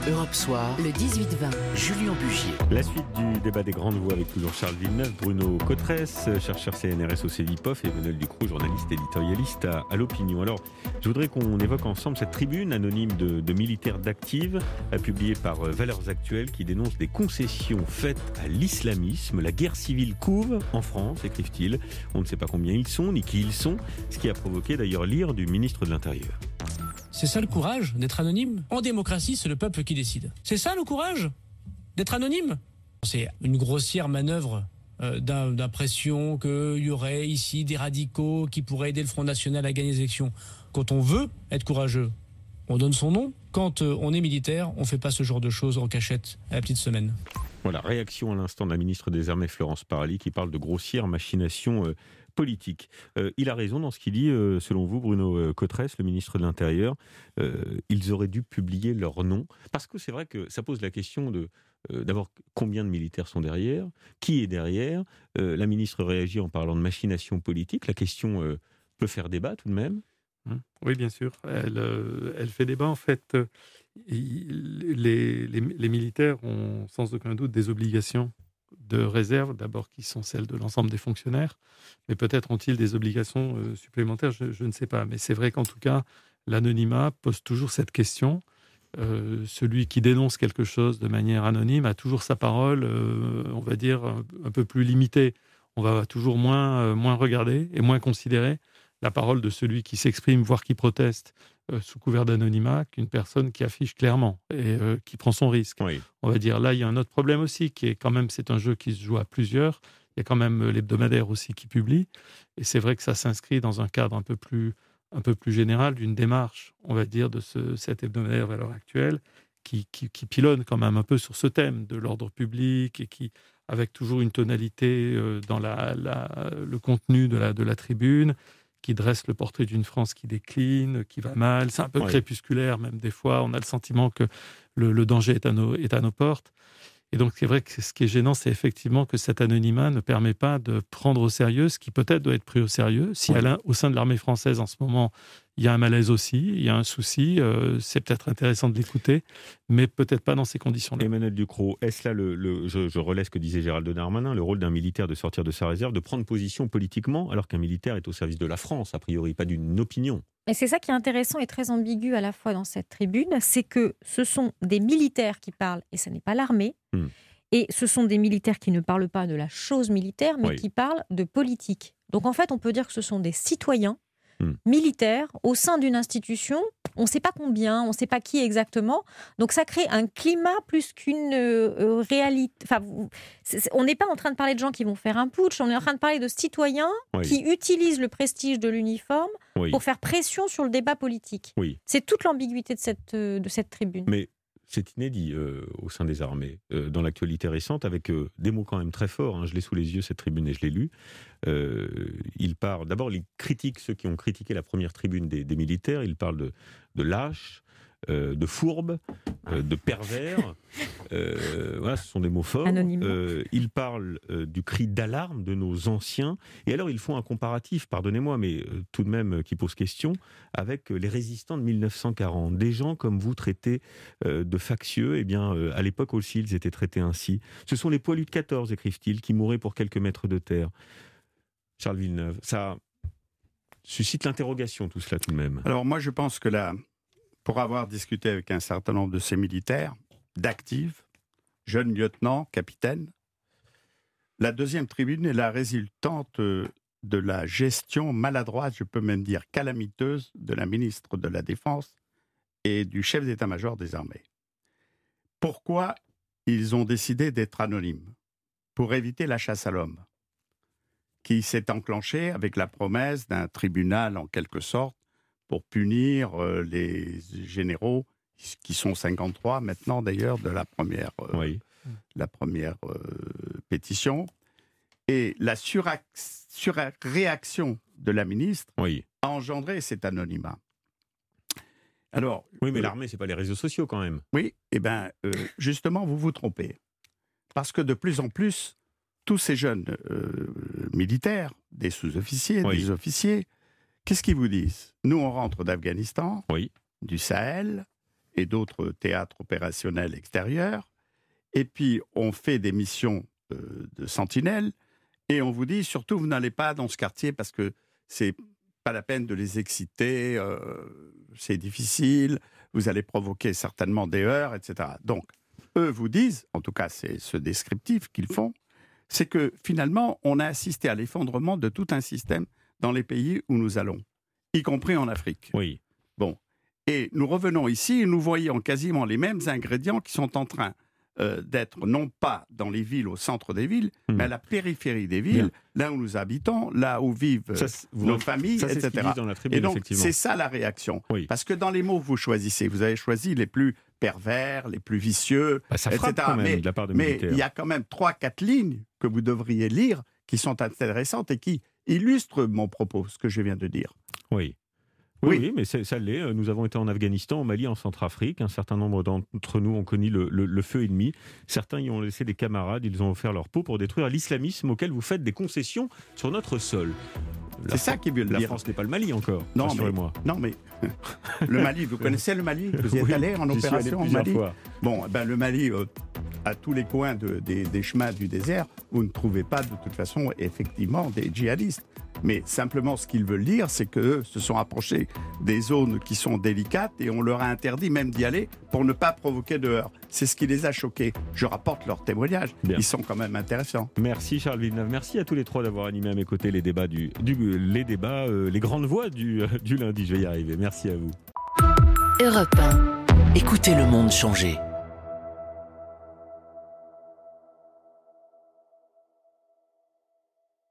Europe Soir, le 18-20, Julien Bugier. La suite du débat des grandes voix avec toujours Charles Villeneuve, Bruno Cotresse, chercheur CNRS au CEVIPOF, et Emmanuel Ducrot, journaliste éditorialiste à l'Opinion. Alors, je voudrais qu'on évoque ensemble cette tribune anonyme de militaires d'Active, publiée par Valeurs Actuelles, qui dénonce des concessions faites à l'islamisme. La guerre civile couve en France, écrivent-ils. On ne sait pas combien ils sont, ni qui ils sont, ce qui a provoqué d'ailleurs l'ire du ministre de l'Intérieur. C'est ça le courage, d'être anonyme ? En démocratie, c'est le peuple qui décide. C'est ça le courage ? D'être anonyme ? C'est une grossière manœuvre d'impression qu'il y aurait ici des radicaux qui pourraient aider le Front National à gagner les élections. Quand on veut être courageux, on donne son nom. Quand on est militaire, on ne fait pas ce genre de choses en cachette à la petite semaine. Voilà, réaction à l'instant de la ministre des Armées, Florence Parly, qui parle de grossière machination politique. Il a raison dans ce qu'il dit, selon vous, Bruno Cotresse, le ministre de l'Intérieur. Ils auraient dû publier leur nom, parce que c'est vrai que ça pose la question d'abord combien de militaires sont derrière, qui est derrière. La ministre réagit en parlant de machination politique. La question peut faire débat tout de même. Oui, bien sûr. Elle fait débat. En fait, les militaires ont sans aucun doute des obligations de réserve, d'abord qui sont celles de l'ensemble des fonctionnaires, mais peut-être ont-ils des obligations supplémentaires, je ne sais pas. Mais c'est vrai qu'en tout cas, l'anonymat pose toujours cette question. Celui qui dénonce quelque chose de manière anonyme a toujours sa parole, on va dire, un peu plus limitée. On va toujours moins regarder et moins considérer la parole de celui qui s'exprime, voire qui proteste sous couvert d'anonymat, qu'une personne qui affiche clairement et qui prend son risque. Oui. On va dire, là, il y a un autre problème aussi, qui est quand même, c'est un jeu qui se joue à plusieurs. Il y a quand même l'hebdomadaire aussi qui publie. Et c'est vrai que ça s'inscrit dans un cadre un peu plus général d'une démarche, on va dire, de cet hebdomadaire Valeurs Actuelles, qui pilonne quand même un peu sur ce thème de l'ordre public et qui, avec toujours une tonalité dans le contenu de la tribune, qui dresse le portrait d'une France qui décline, qui va mal. C'est un peu crépusculaire, même des fois. On a le sentiment que le danger est à nos portes. Et donc, c'est vrai que ce qui est gênant, c'est effectivement que cet anonymat ne permet pas de prendre au sérieux ce qui peut-être doit être pris au sérieux. Si au sein de l'armée française, en ce moment, il y a un malaise aussi, il y a un souci, c'est peut-être intéressant de l'écouter, mais peut-être pas dans ces conditions-là. Emmanuel Ducrot, est-ce là, je relais ce que disait Gérald Darmanin, le rôle d'un militaire de sortir de sa réserve, de prendre position politiquement, alors qu'un militaire est au service de la France, a priori, pas d'une opinion ? Et c'est ça qui est intéressant et très ambigu à la fois dans cette tribune, c'est que ce sont des militaires qui parlent, et ce n'est pas l'armée, et ce sont des militaires qui ne parlent pas de la chose militaire, mais qui parlent de politique. Donc en fait, on peut dire que ce sont des citoyens militaires au sein d'une institution. On ne sait pas combien, on ne sait pas qui exactement. Donc ça crée un climat plus qu'une réalité. Enfin, on n'est pas en train de parler de gens qui vont faire un putsch, on est en train de parler de citoyens qui utilisent le prestige de l'uniforme pour faire pression sur le débat politique. C'est toute l'ambiguïté de cette tribune. Mais c'est inédit au sein des armées, dans l'actualité récente, avec des mots quand même très forts. Hein, je l'ai sous les yeux, cette tribune, et je l'ai lu. D'abord, il critique ceux qui ont critiqué la première tribune des militaires. Il parle de lâches, de fourbes, de pervers. Voilà, ce sont des mots forts. Il parle du cri d'alarme de nos anciens. Et alors, ils font un comparatif, pardonnez-moi, mais tout de même qui pose question, avec les résistants de 1940. Des gens comme vous traités de factieux, eh bien, à l'époque aussi, ils étaient traités ainsi. Ce sont les poilus de 14, écrivent-ils, qui mouraient pour quelques mètres de terre. Charles Villeneuve, ça suscite l'interrogation, tout cela, tout de même. Alors, moi, je pense que là, pour avoir discuté avec un certain nombre de ces militaires, d'actifs, jeunes lieutenants, capitaines, la deuxième tribune est la résultante de la gestion maladroite, je peux même dire calamiteuse, de la ministre de la Défense et du chef d'état-major des armées. Pourquoi ils ont décidé d'être anonymes ? Pour éviter la chasse à l'homme, qui s'est enclenchée avec la promesse d'un tribunal, en quelque sorte, pour punir les généraux, qui sont 53 maintenant d'ailleurs, de la première pétition. Et la surréaction de la ministre a engendré cet anonymat. Alors, mais l'armée, ce n'est pas les réseaux sociaux quand même. Oui, justement, vous vous trompez. Parce que de plus en plus, tous ces jeunes militaires, des sous-officiers, des officiers, qu'est-ce qu'ils vous disent ? Nous, on rentre d'Afghanistan, du Sahel, et d'autres théâtres opérationnels extérieurs. Et puis, on fait des missions de sentinelle et on vous dit, surtout, vous n'allez pas dans ce quartier parce que c'est pas la peine de les exciter, c'est difficile, vous allez provoquer certainement des heurts, etc. Donc, eux vous disent, en tout cas c'est ce descriptif qu'ils font, c'est que finalement, on a assisté à l'effondrement de tout un système dans les pays où nous allons, y compris en Afrique. Oui. Bon. Et nous revenons ici et nous voyons quasiment les mêmes ingrédients qui sont en train d'être non pas dans les villes, au centre des villes, mais à la périphérie des villes, là où nous habitons, là où vivent nos familles, etc. Tribune, et donc, c'est ça la réaction. Oui. Parce que dans les mots que vous choisissez, vous avez choisi les plus pervers, les plus vicieux, ça frappe etc. Quand même, de la part de mais il y a quand même 3-4 lignes que vous devriez lire qui sont intéressantes et qui illustrent mon propos, ce que je viens de dire. Oui. Oui, mais ça l'est. Nous avons été en Afghanistan, au Mali, en Centrafrique. Un certain nombre d'entre nous ont connu le feu ennemi. Certains y ont laissé des camarades. Ils ont offert leur peau pour détruire l'islamisme auquel vous faites des concessions sur notre sol. C'est ça qui veut le dire. La France n'est pas le Mali encore, rassurez-moi. Non, mais le Mali, vous connaissez le Mali? Vous y êtes allé en opération au Mali? Bon, le Mali, à tous les coins des chemins du désert, vous ne trouvez pas de toute façon, effectivement, des djihadistes. Mais simplement, ce qu'ils veulent dire, c'est qu'eux se sont approchés des zones qui sont délicates et on leur a interdit même d'y aller pour ne pas provoquer de heurts. C'est ce qui les a choqués. Je rapporte leurs témoignages. Bien. Ils sont quand même intéressants. Merci Charles Villeneuve. Merci à tous les trois d'avoir animé à mes côtés les débats, les grandes voix du lundi. Je vais y arriver. Merci à vous. Europe 1. Écoutez le monde changer.